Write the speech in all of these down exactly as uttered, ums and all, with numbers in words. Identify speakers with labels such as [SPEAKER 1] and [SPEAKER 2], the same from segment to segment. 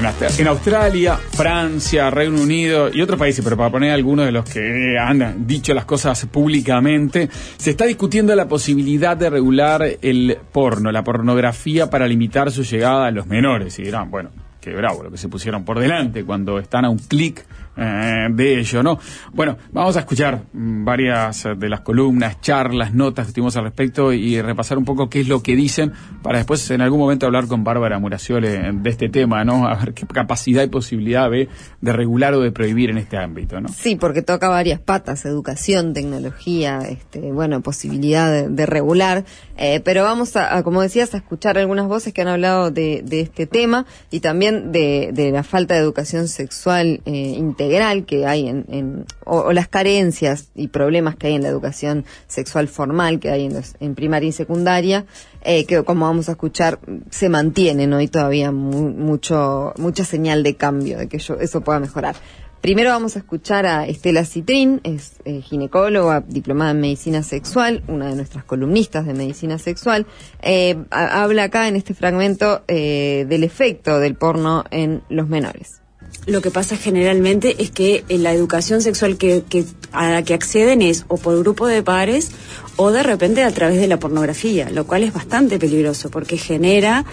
[SPEAKER 1] en Australia, Francia, Reino Unido y otros países, pero para poner algunos de los que han dicho las cosas públicamente, se está discutiendo la posibilidad de regular el porno, la pornografía, para limitar su llegada a los menores. Y dirán, bueno, qué bravo lo que se pusieron por delante cuando están a un clic eh, de ello, ¿no? Bueno, vamos a escuchar varias de las columnas, charlas, notas que tuvimos al respecto y repasar un poco qué es lo que dicen para después en algún momento hablar con Bárbara Muraciole de este tema, ¿no? A ver qué capacidad y posibilidad ve de regular o de prohibir en este ámbito, ¿no?
[SPEAKER 2] Sí, porque toca varias patas: educación, tecnología, este, bueno, posibilidad de, de regular, eh, pero vamos a, a, como decías, a escuchar algunas voces que han hablado de, de este tema y también de, de la falta de educación sexual eh, integral que hay en, en o, o las carencias y problemas que hay en la educación sexual formal que hay en, los, en primaria y secundaria, eh, que como vamos a escuchar se mantienen hoy todavía mu, mucho mucha señal de cambio, de que yo, eso pueda mejorar. Primero vamos a escuchar a Estela Citrin, es eh, ginecóloga, diplomada en medicina sexual, una de nuestras columnistas de medicina sexual. Eh, a, habla acá en este fragmento eh, del efecto del porno en los menores.
[SPEAKER 3] Lo que pasa generalmente es que la educación sexual que, que a la que acceden es o por grupo de pares o de repente a través de la pornografía, lo cual es bastante peligroso porque genera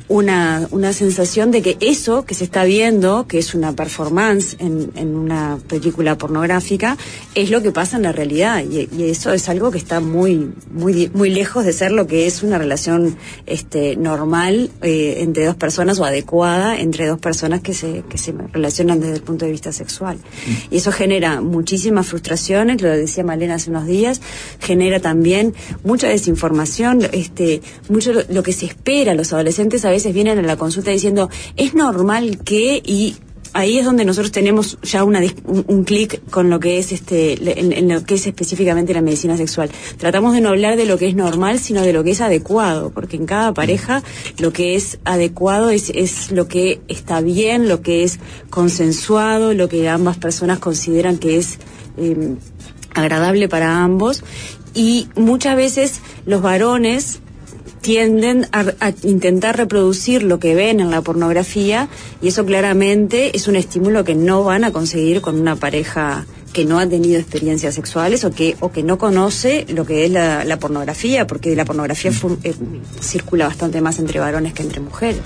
[SPEAKER 3] una una sensación de que eso que se está viendo, que es una performance en, en una película pornográfica, es lo que pasa en la realidad, y, y eso es algo que está muy muy muy lejos de ser lo que es una relación este normal eh, entre dos personas o adecuada entre dos personas que se que se relacionan desde el punto de vista sexual. Mm. Y eso genera muchísimas frustraciones, lo decía Malena hace unos días, genera también mucha desinformación, este mucho lo, lo que se espera. Los adolescentes a veces vienen a la consulta diciendo, es normal que, y ahí es donde nosotros tenemos ya una, un, un clic con lo que es este en, en lo que es específicamente la medicina sexual. Tratamos de no hablar de lo que es normal, sino de lo que es adecuado, porque en cada pareja lo que es adecuado es, es lo que está bien, lo que es consensuado, lo que ambas personas consideran que es eh, agradable para ambos, y muchas veces los varones tienden a, a intentar reproducir lo que ven en la pornografía, y eso claramente es un estímulo que no van a conseguir con una pareja que no ha tenido experiencias sexuales o que o que no conoce lo que es la, la pornografía, porque la pornografía fu- eh, circula bastante más entre varones que entre mujeres.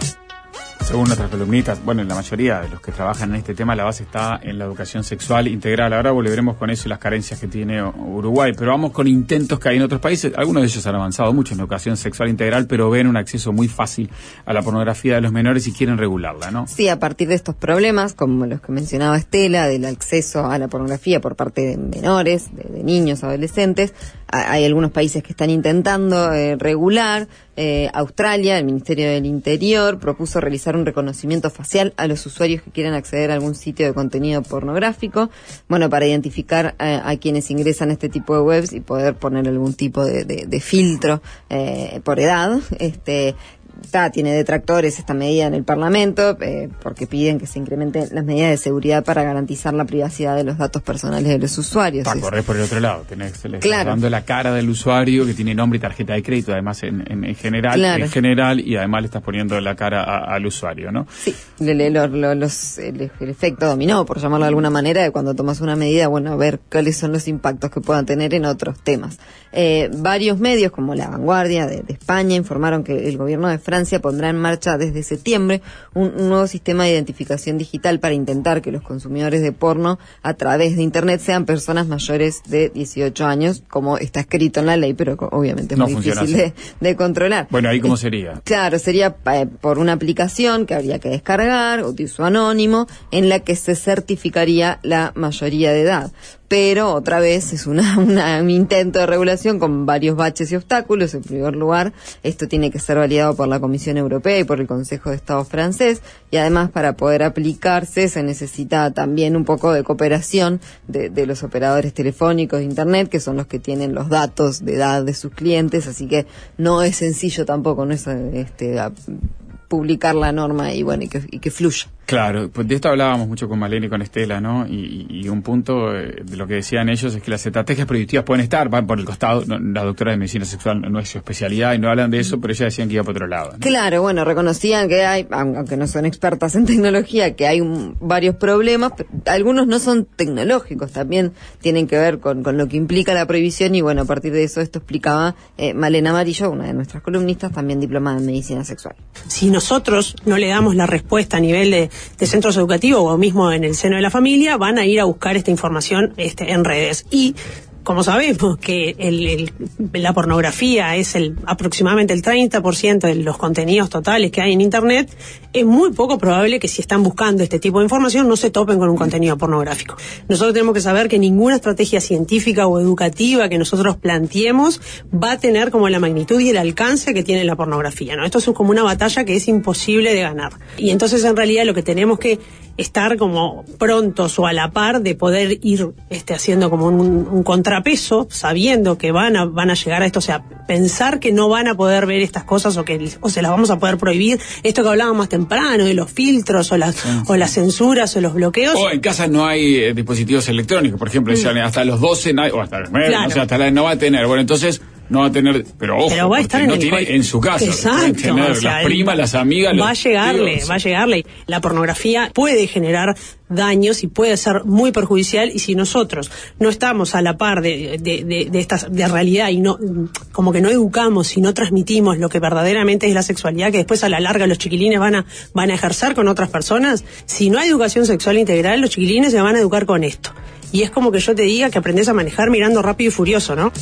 [SPEAKER 1] Según nuestras columnistas, bueno, en la mayoría de los que trabajan en este tema, la base está en la educación sexual integral. Ahora volveremos con eso y las carencias que tiene Uruguay, pero vamos con intentos que hay en otros países. Algunos de ellos han avanzado mucho en educación sexual integral, pero ven un acceso muy fácil a la pornografía de los menores y quieren regularla, ¿no?
[SPEAKER 2] Sí, a partir de estos problemas, como los que mencionaba Estela, del acceso a la pornografía por parte de menores, de, de niños, adolescentes, hay algunos países que están intentando eh, regular. Eh, Australia, el Ministerio del Interior, propuso realizar un reconocimiento facial a los usuarios que quieran acceder a algún sitio de contenido pornográfico, bueno, para identificar eh, a quienes ingresan a este tipo de webs y poder poner algún tipo de, de, de filtro eh, por edad. Este Está, tiene detractores esta medida en el Parlamento, eh, porque piden que se incrementen las medidas de seguridad para garantizar la privacidad de los datos personales de los usuarios.
[SPEAKER 1] Para correr por el otro lado, tenés que le
[SPEAKER 2] claro.
[SPEAKER 1] dando la cara del usuario que tiene nombre y tarjeta de crédito, además en, en, en general, claro. en general, y además le estás poniendo la cara a, al usuario, ¿no?
[SPEAKER 2] Sí, le, le, lo, lo, los, el, el efecto dominó, por llamarlo de alguna manera, de cuando tomas una medida, bueno, a ver cuáles son los impactos que puedan tener en otros temas. Eh, varios medios, como La Vanguardia de, de España, informaron que el gobierno de Francia pondrá en marcha desde septiembre un, un nuevo sistema de identificación digital para intentar que los consumidores de porno a través de Internet sean personas mayores de dieciocho años, como está escrito en la ley, pero obviamente es
[SPEAKER 1] no
[SPEAKER 2] muy difícil de, de controlar.
[SPEAKER 1] Bueno, ¿ahí cómo sería?
[SPEAKER 2] Claro, sería eh, por una aplicación que habría que descargar, o de uso anónimo, en la que se certificaría la mayoría de edad. Pero otra vez es una, una, un intento de regulación con varios baches y obstáculos. En primer lugar, esto tiene que ser validado por la Comisión Europea y por el Consejo de Estado francés, y además para poder aplicarse se necesita también un poco de cooperación de, de los operadores telefónicos de Internet, que son los que tienen los datos de edad de sus clientes, así que no es sencillo tampoco, no es este, a, publicar la norma y bueno y que, y que fluya.
[SPEAKER 1] Claro, pues de esto hablábamos mucho con Malena y con Estela, ¿no? Y, y un punto eh, de lo que decían ellos es que las estrategias prohibitivas pueden estar, van por el costado. No, la doctora de medicina sexual no es su especialidad y no hablan de eso, pero ellas decían que iba por otro lado, ¿no?
[SPEAKER 2] Claro, bueno, reconocían que hay, aunque no son expertas en tecnología, que hay un, varios problemas. Algunos no son tecnológicos, también tienen que ver con, con lo que implica la prohibición y bueno, a partir de eso esto explicaba eh, Malena Amarillo, una de nuestras columnistas, también diplomada en medicina sexual.
[SPEAKER 4] Si nosotros no le damos la respuesta a nivel de de centros educativos o mismo en el seno de la familia, van a ir a buscar esta información este, en redes. Y como sabemos que el, el, la pornografía es el aproximadamente el treinta por ciento de los contenidos totales que hay en Internet, es muy poco probable que si están buscando este tipo de información no se topen con un contenido pornográfico. Nosotros tenemos que saber que ninguna estrategia científica o educativa que nosotros planteemos va a tener como la magnitud y el alcance que tiene la pornografía, ¿no? Esto es como una batalla que es imposible de ganar. Y entonces en realidad lo que tenemos que estar como prontos o a la par de poder ir este, haciendo como un, un contrapeso, sabiendo que van a, van a llegar a esto, o sea, pensar que no van a poder ver estas cosas o que o se las vamos a poder prohibir, esto que hablábamos más temprano, de los filtros o las, sí, o sí. las censuras o los bloqueos.
[SPEAKER 1] O en casa no hay eh, dispositivos electrónicos, por ejemplo, mm. hasta los doce, no hay, o hasta los nueve, claro. O sea, hasta la no va a tener, bueno, entonces no va a tener, pero ojo,
[SPEAKER 4] pero va a estar en
[SPEAKER 1] no
[SPEAKER 4] el
[SPEAKER 1] tiene
[SPEAKER 4] cual...
[SPEAKER 1] en su casa.
[SPEAKER 4] Exacto.
[SPEAKER 1] Tener o sea, las primas, las amigas.
[SPEAKER 4] Va a llegarle,
[SPEAKER 1] tíos.
[SPEAKER 4] va a llegarle. La pornografía puede generar daños y puede ser muy perjudicial, y si nosotros no estamos a la par de, de, de, de esta de realidad y no, como que no educamos y no transmitimos lo que verdaderamente es la sexualidad, que después a la larga los chiquilines van a, van a ejercer con otras personas, si no hay educación sexual integral, los chiquilines se van a educar con esto. Y es como que yo te diga que aprendes a manejar mirando Rápido y Furioso, ¿no?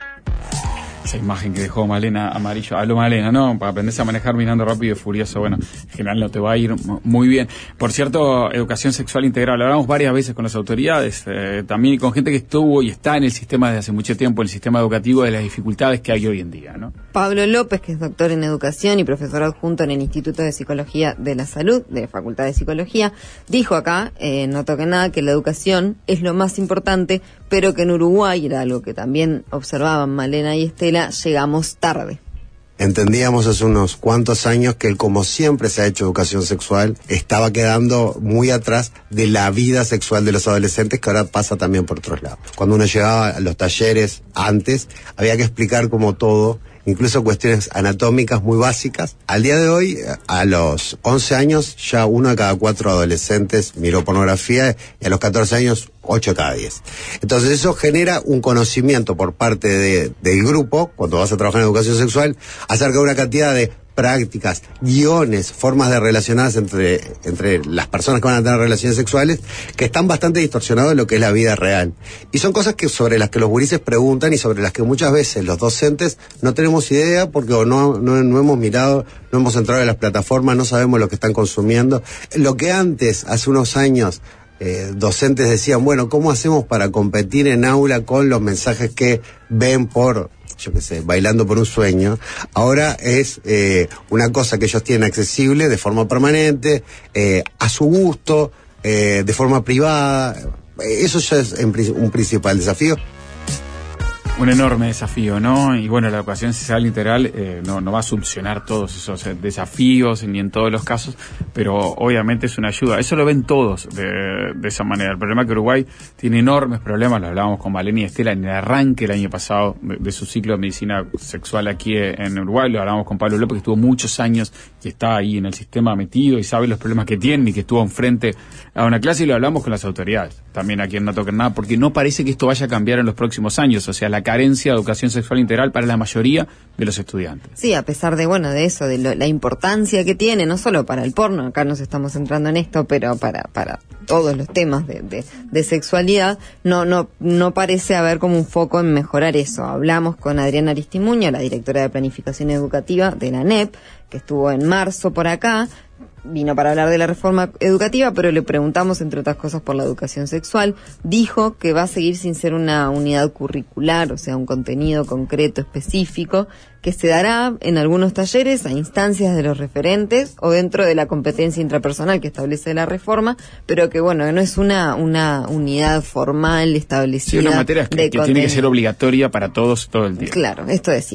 [SPEAKER 1] Esa imagen que dejó Malena Amarillo, habló Malena, ¿no? Para aprenderse a manejar mirando Rápido y Furioso, bueno, en general no te va a ir muy bien. Por cierto, educación sexual integral, hablamos varias veces con las autoridades, eh, también con gente que estuvo y está en el sistema desde hace mucho tiempo, en el sistema educativo, de las dificultades que hay hoy en día, ¿no?
[SPEAKER 2] Pablo López, que es doctor en educación y profesor adjunto en el Instituto de Psicología de la Salud, de la Facultad de Psicología, dijo acá, eh, no toque nada, que la educación es lo más importante, pero que en Uruguay, era algo que también observaban Malena y Estela, llegamos tarde.
[SPEAKER 5] Entendíamos hace unos cuantos años que el, como siempre se ha hecho educación sexual, estaba quedando muy atrás de la vida sexual de los adolescentes, que ahora pasa también por otros lados. Cuando uno llegaba a los talleres antes, había que explicar como todo, incluso cuestiones anatómicas muy básicas. Al día de hoy, a los once años, ya uno de cada cuatro adolescentes miró pornografía, y a los catorce años, ocho de cada diez. Entonces eso genera un conocimiento por parte de, del grupo, cuando vas a trabajar en educación sexual, acerca de una cantidad de prácticas, guiones, formas de relacionarse entre, entre las personas que van a tener relaciones sexuales, que están bastante distorsionados de lo que es la vida real. Y son cosas que sobre las que los gurises preguntan y sobre las que muchas veces los docentes no tenemos idea porque o no, no, no hemos mirado, no hemos entrado en las plataformas, no sabemos lo que están consumiendo. Lo que antes, hace unos años, Eh, docentes decían, bueno, ¿cómo hacemos para competir en aula con los mensajes que ven por, yo qué sé, bailando por un sueño? Ahora es eh, una cosa que ellos tienen accesible de forma permanente, eh, a su gusto, eh, de forma privada. Eso ya es en, un principal desafío.
[SPEAKER 1] Un enorme desafío, ¿no? Y bueno, la educación sexual integral eh, no, no va a solucionar todos esos eh, desafíos ni en todos los casos, pero obviamente es una ayuda. Eso lo ven todos de, de esa manera. El problema es que Uruguay tiene enormes problemas, lo hablábamos con Malena y Estela en el arranque el año pasado de, de su ciclo de medicina sexual aquí en Uruguay, lo hablábamos con Pablo López, que estuvo muchos años y está ahí en el sistema metido y sabe los problemas que tiene y que estuvo enfrente a una clase, y lo hablamos con las autoridades, también aquí en No Toquen Nada, porque no parece que esto vaya a cambiar en los próximos años, o sea, la carencia de educación sexual integral para la mayoría de los estudiantes.
[SPEAKER 2] Sí, a pesar de, bueno, de eso, de lo, la importancia que tiene, no solo para el porno, acá nos estamos centrando en esto, pero para para todos los temas de, de, de sexualidad, no no no parece haber como un foco en mejorar eso. Hablamos con Adriana Aristimuño, la directora de Planificación Educativa de la A N E P, que estuvo en marzo por acá, vino para hablar de la reforma educativa, pero le preguntamos, entre otras cosas, por la educación sexual. Dijo que va a seguir sin ser una unidad curricular, o sea, un contenido concreto, específico, que se dará en algunos talleres a instancias de los referentes o dentro de la competencia intrapersonal que establece la reforma, pero que, bueno, no es una una unidad formal establecida.
[SPEAKER 1] Sí, una materia que, que tiene que ser obligatoria para todos todo el día.
[SPEAKER 2] Claro, esto decía.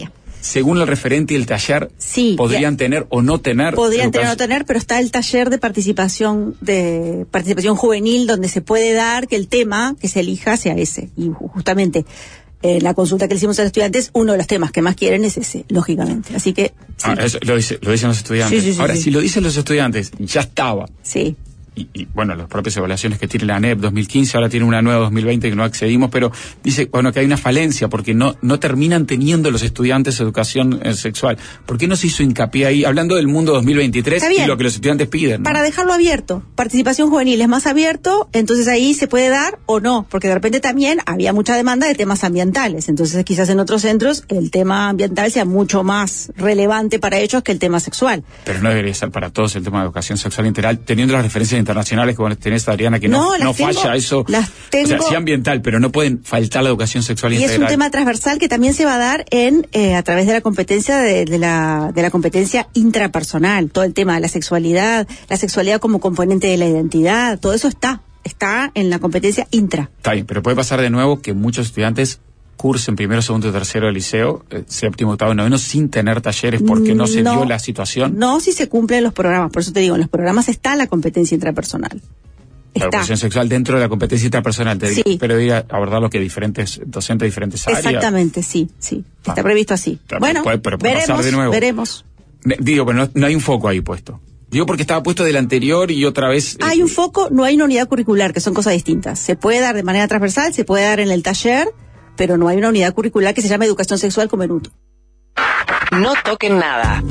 [SPEAKER 1] según el referente y el taller,
[SPEAKER 6] sí,
[SPEAKER 1] podrían
[SPEAKER 6] ya,
[SPEAKER 1] tener o no tener.
[SPEAKER 6] Podrían
[SPEAKER 1] educación.
[SPEAKER 6] tener o no tener, pero está el taller de participación de participación juvenil donde se puede dar que el tema que se elija sea ese. Y justamente en eh, la consulta que le hicimos a los estudiantes, uno de los temas que más quieren es ese, lógicamente. Así que sí.
[SPEAKER 1] Ah, eso lo, dice, lo dicen los estudiantes.
[SPEAKER 6] Sí, sí, sí,
[SPEAKER 1] Ahora,
[SPEAKER 6] sí.
[SPEAKER 1] si lo dicen los estudiantes, ya estaba.
[SPEAKER 6] Sí.
[SPEAKER 1] Y, y bueno, las propias evaluaciones que tiene la A N E P dos mil quince, ahora tiene una nueva dos mil veinte que no accedimos, pero dice, bueno, que hay una falencia porque no no terminan teniendo los estudiantes educación eh, sexual. ¿Por qué no se hizo hincapié ahí, hablando del mundo dos mil veintitrés y lo que los estudiantes piden, ¿no?
[SPEAKER 6] Para dejarlo abierto, participación juvenil es más abierto, entonces ahí se puede dar o no, porque de repente también había mucha demanda de temas ambientales, entonces quizás en otros centros el tema ambiental sea mucho más relevante para ellos que el tema sexual.
[SPEAKER 1] Pero no debería ser para todos el tema de educación sexual integral, teniendo las referencias internacionales que vos tenés, Adriana, que no,
[SPEAKER 6] no,
[SPEAKER 1] no
[SPEAKER 6] tengo,
[SPEAKER 1] falla eso.
[SPEAKER 6] Las tengo,
[SPEAKER 1] o sea, sí ambiental, pero no pueden faltar la educación sexual
[SPEAKER 6] y
[SPEAKER 1] integral.
[SPEAKER 6] Y es un tema transversal que también se va a dar en eh, a través de la competencia de, de la de la competencia intrapersonal, todo el tema de la sexualidad, la sexualidad como componente de la identidad, todo eso está, está en la competencia intra.
[SPEAKER 1] Está bien, pero puede pasar de nuevo que muchos estudiantes cursen primero, segundo y tercero de liceo, eh, séptimo, octavo, noveno, sin tener talleres porque no se
[SPEAKER 6] no,
[SPEAKER 1] dio la situación.
[SPEAKER 6] No, si se cumplen los programas, por eso te digo, en los programas está la competencia intrapersonal.
[SPEAKER 1] La
[SPEAKER 6] Está.
[SPEAKER 1] educación sexual dentro de la competencia interpersonal, te
[SPEAKER 6] Sí.
[SPEAKER 1] digo, pero ir a abordar lo que diferentes docentes de diferentes áreas.
[SPEAKER 6] Exactamente, sí, sí. Está
[SPEAKER 1] Ah.
[SPEAKER 6] previsto así.
[SPEAKER 1] Claro,
[SPEAKER 6] Bueno,
[SPEAKER 1] puede- pero puede pasar
[SPEAKER 6] veremos,
[SPEAKER 1] de nuevo.
[SPEAKER 6] veremos.
[SPEAKER 1] Ne- Digo, pero no, no hay un foco ahí puesto. Digo porque estaba puesto del anterior y otra vez...
[SPEAKER 6] Hay
[SPEAKER 1] eh,
[SPEAKER 6] un foco, no hay una unidad curricular, que son cosas distintas. Se puede dar de manera transversal, se puede dar en el taller, pero no hay una unidad curricular que se llama educación sexual como en U T U.
[SPEAKER 7] No toquen nada.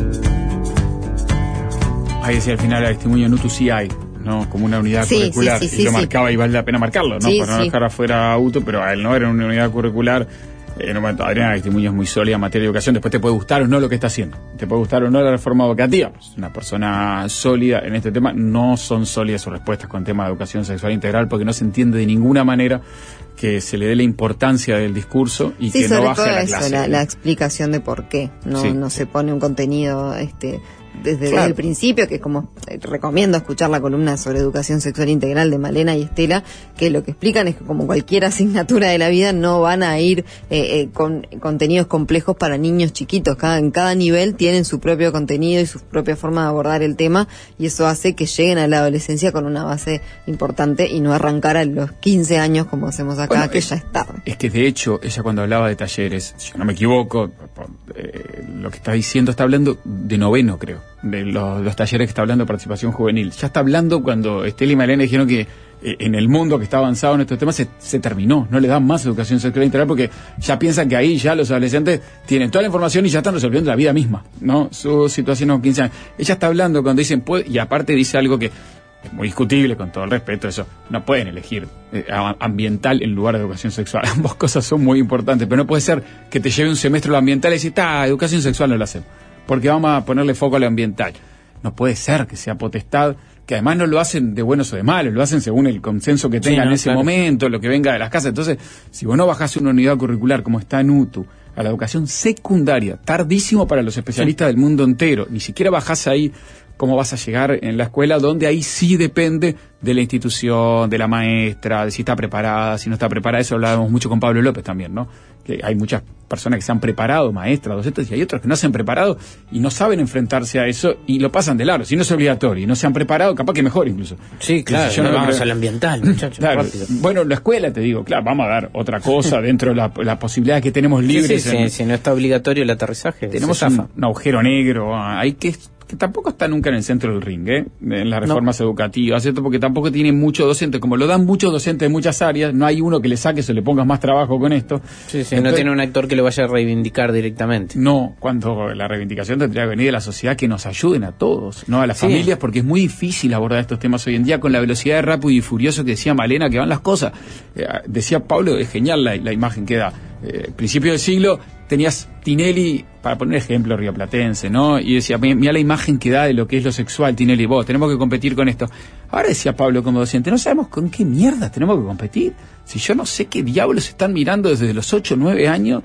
[SPEAKER 1] Ahí decía al final, el testimonio en U T U sí hay, ¿no? Como una unidad
[SPEAKER 2] Sí,
[SPEAKER 1] curricular.
[SPEAKER 2] sí, sí,
[SPEAKER 1] y
[SPEAKER 2] sí,
[SPEAKER 1] lo
[SPEAKER 2] sí.
[SPEAKER 1] marcaba y vale la pena marcarlo, ¿no?
[SPEAKER 2] Sí,
[SPEAKER 1] Para no
[SPEAKER 2] sí.
[SPEAKER 1] dejar afuera a U T U, pero a él no era una unidad curricular. Eh, no, bueno, Adriana, el testimonio es muy sólida en materia de educación. Después te puede gustar o no lo que está haciendo. Te puede gustar o no la reforma educativa. Pues una persona sólida en este tema. No son sólidas sus respuestas con tema de educación sexual integral porque no se entiende de ninguna manera que se le dé la importancia del discurso y
[SPEAKER 2] Sí,
[SPEAKER 1] que no
[SPEAKER 2] sobre
[SPEAKER 1] baje
[SPEAKER 2] todo
[SPEAKER 1] a la
[SPEAKER 2] eso,
[SPEAKER 1] clase.
[SPEAKER 2] la, la explicación de por qué no,
[SPEAKER 1] Sí.
[SPEAKER 2] no se pone un contenido este desde,
[SPEAKER 1] Claro.
[SPEAKER 2] desde el principio, que como eh, recomiendo escuchar la columna sobre educación sexual integral de Malena y Estela, que lo que explican es que como cualquier asignatura de la vida no van a ir eh, eh, con contenidos complejos para niños chiquitos, cada, en cada nivel tienen su propio contenido y su propia forma de abordar el tema, y eso hace que lleguen a la adolescencia con una base importante y no arrancar a los quince años como hacemos acá,
[SPEAKER 1] Bueno,
[SPEAKER 2] que
[SPEAKER 1] es-
[SPEAKER 2] ya es tarde.
[SPEAKER 1] Es que de hecho, ella cuando hablaba de talleres, si yo no me equivoco, por, eh, lo que está diciendo, está hablando de noveno, creo, de los, los talleres que está hablando de participación juvenil. Ya está hablando cuando Estela y Malena dijeron que eh, en el mundo que está avanzado en estos temas se, se terminó, no le dan más educación sexual integral porque ya piensan que ahí ya los adolescentes tienen toda la información y ya están resolviendo la vida misma, ¿no? Su situación con quince años. Ella está hablando cuando dicen, puede, y aparte dice algo que es muy discutible, con todo el respeto, eso, no pueden elegir eh, a- ambiental en lugar de educación sexual. Ambas cosas son muy importantes, pero no puede ser que te lleve un semestre lo ambiental y decir, ah, educación sexual no la hacemos, porque vamos a ponerle foco a lo ambiental. No puede ser que sea potestad, que además no lo hacen de buenos o de malos, lo hacen según el consenso que tengan
[SPEAKER 8] Sí, no,
[SPEAKER 1] en ese
[SPEAKER 8] claro.
[SPEAKER 1] momento, lo que venga de las casas. Entonces, si vos no bajás una unidad curricular como está en U T U, a la educación secundaria, tardísimo para los especialistas del mundo entero, ni siquiera bajás ahí, ¿cómo vas a llegar en la escuela? Donde ahí sí depende de la institución, de la maestra, de si está preparada, si no está preparada. Eso hablábamos mucho con Pablo López también, ¿no? Que hay muchas personas que se han preparado, maestras, docentes, y hay otros que no se han preparado y no saben enfrentarse a eso y lo pasan de largo. Si no es obligatorio y no se han preparado, capaz que mejor incluso.
[SPEAKER 8] Sí, claro,
[SPEAKER 1] Si yo
[SPEAKER 8] no
[SPEAKER 1] no lo
[SPEAKER 8] vamos
[SPEAKER 1] creo.
[SPEAKER 8] al ambiental, muchachos.
[SPEAKER 1] Claro.
[SPEAKER 8] rápido.
[SPEAKER 1] Bueno, la escuela, te digo, claro, vamos a dar otra cosa dentro de la, la posibilidad que tenemos
[SPEAKER 8] Sí,
[SPEAKER 1] libres.
[SPEAKER 8] sí,
[SPEAKER 1] en-
[SPEAKER 8] sí, si no está obligatorio el aterrizaje,
[SPEAKER 1] tenemos
[SPEAKER 8] se
[SPEAKER 1] un,
[SPEAKER 8] zafa.
[SPEAKER 1] un agujero negro, ah, hay que que tampoco está nunca en el centro del ring, ¿eh? En las reformas educativas, ¿cierto? Porque tampoco tiene muchos docentes, como lo dan muchos docentes de muchas áreas, no hay uno que le saque, se le ponga más trabajo con esto.
[SPEAKER 8] Sí, sí,
[SPEAKER 1] Entonces,
[SPEAKER 8] no tiene un actor que lo vaya a reivindicar directamente.
[SPEAKER 1] no, cuando la reivindicación tendría que venir de la sociedad, que nos ayuden a todos, no a las
[SPEAKER 8] Sí.
[SPEAKER 1] familias, porque es muy difícil abordar estos temas hoy en día con la velocidad de rápido y furioso que decía Malena, que van las cosas. Eh, decía Pablo, es genial la, la imagen que da. Eh, principio del siglo tenías Tinelli, para poner ejemplo rioplatense, ¿no? Y decía, mira la imagen que da de lo que es lo sexual, Tinelli, vos, tenemos que competir con esto. Ahora decía Pablo como docente, no sabemos con qué mierda tenemos que competir. Si yo no sé qué diablos están mirando desde los ocho o nueve años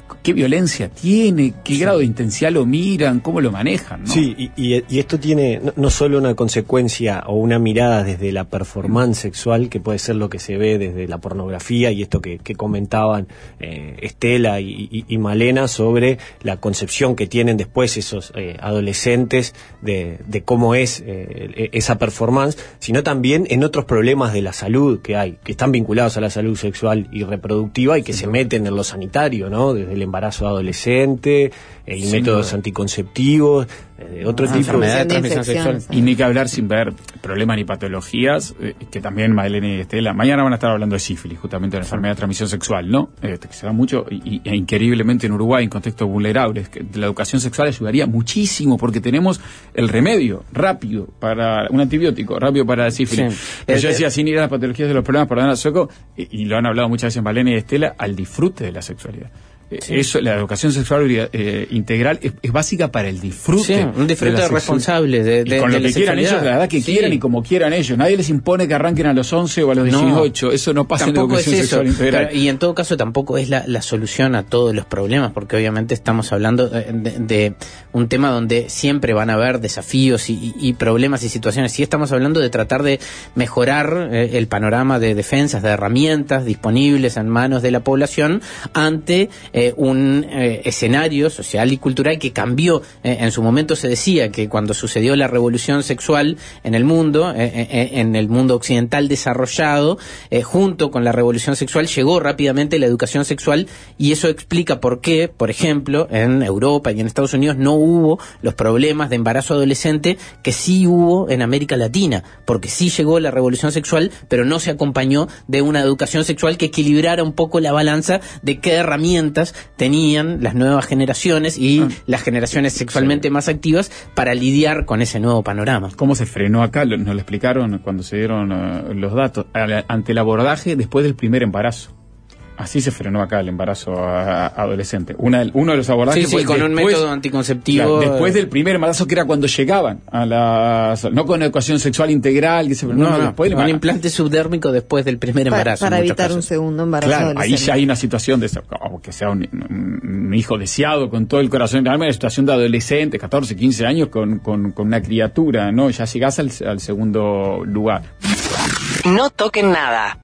[SPEAKER 1] qué violencia tiene, qué sí. grado de intensidad lo miran, cómo lo manejan, ¿no?
[SPEAKER 7] Sí, y, y, y esto tiene no, no solo una consecuencia o una mirada desde la performance sexual, que puede ser lo que se ve desde la pornografía, y esto que, que comentaban eh, Estela y, y, y Malena sobre la concepción que tienen después esos eh, adolescentes de, de cómo es eh, esa performance, sino también en otros problemas de la salud que hay, que están vinculados a la salud sexual y reproductiva y que sí. se meten en lo sanitario, ¿no? Desde el embarazo adolescente eh, y sí, métodos no. anticonceptivos, eh, de otro
[SPEAKER 1] ah,
[SPEAKER 7] tipo
[SPEAKER 1] enfermedad
[SPEAKER 7] de
[SPEAKER 1] transmisión sexual. Y ni que hablar sin ver problemas ni patologías, eh, que también Madeleine y Estela, mañana van a estar hablando de sífilis, justamente de la enfermedad de transmisión sexual, ¿no? Eh, que se da mucho, y, y increíblemente en Uruguay, en contextos vulnerables, que la educación sexual ayudaría muchísimo, porque tenemos el remedio rápido para, un antibiótico rápido para la sífilis. Sí. Pero yo decía, sin ir a las patologías de los problemas, perdón, Soco, y, y lo han hablado muchas veces Madeleine y Estela, al disfrute de la sexualidad. Sí. Eso, la educación sexual eh, integral es, es básica para el disfrute.
[SPEAKER 8] Sí, un disfrute de responsable de, de,
[SPEAKER 1] y con
[SPEAKER 8] de
[SPEAKER 1] lo que quieran ellos, la edad que sí. quieran y como quieran ellos. Nadie les impone que arranquen a los once o a los dieciocho. No, eso no pasa en la educación es sexual integral.
[SPEAKER 8] Pero, y en todo caso tampoco es la, la solución a todos los problemas, porque obviamente estamos hablando de, de, de un tema donde siempre van a haber desafíos y, y, y problemas y situaciones. Sí estamos hablando de tratar de mejorar eh, el panorama de defensas, de herramientas disponibles en manos de la población ante eh, un Eh, escenario social y cultural que cambió. Eh, en su momento se decía que cuando sucedió la revolución sexual en el mundo, eh, eh, en el mundo occidental desarrollado, eh, junto con la revolución sexual llegó rápidamente la educación sexual, y eso explica por qué, por ejemplo, en Europa y en Estados Unidos no hubo los problemas de embarazo adolescente que sí hubo en América Latina, porque sí llegó la revolución sexual, pero no se acompañó de una educación sexual que equilibrara un poco la balanza de qué herramientas tenían las nuevas generaciones y ah. las generaciones sexualmente sí. más activas para lidiar con ese nuevo panorama.
[SPEAKER 1] ¿Cómo se frenó acá? Nos lo explicaron cuando se dieron uh, los datos. Ante el abordaje después del primer embarazo. Así se frenó acá el embarazo a, a adolescente. Una, uno de los abordajes
[SPEAKER 8] sí, sí,
[SPEAKER 1] fue
[SPEAKER 8] con
[SPEAKER 1] después,
[SPEAKER 8] un método anticonceptivo.
[SPEAKER 1] Claro, después del primer embarazo, que era cuando llegaban a las, no con educación sexual integral, que se, no,
[SPEAKER 8] no, no,
[SPEAKER 1] después
[SPEAKER 8] un implante subdérmico después del primer embarazo.
[SPEAKER 2] Para, para evitar casos. un segundo embarazo.
[SPEAKER 1] Claro, ahí ya hay una situación de como que sea un, un hijo deseado con todo el corazón, una situación de adolescente, catorce, quince años con, con, con una criatura, ¿no? Ya llegás al, al segundo lugar.
[SPEAKER 9] No toquen nada.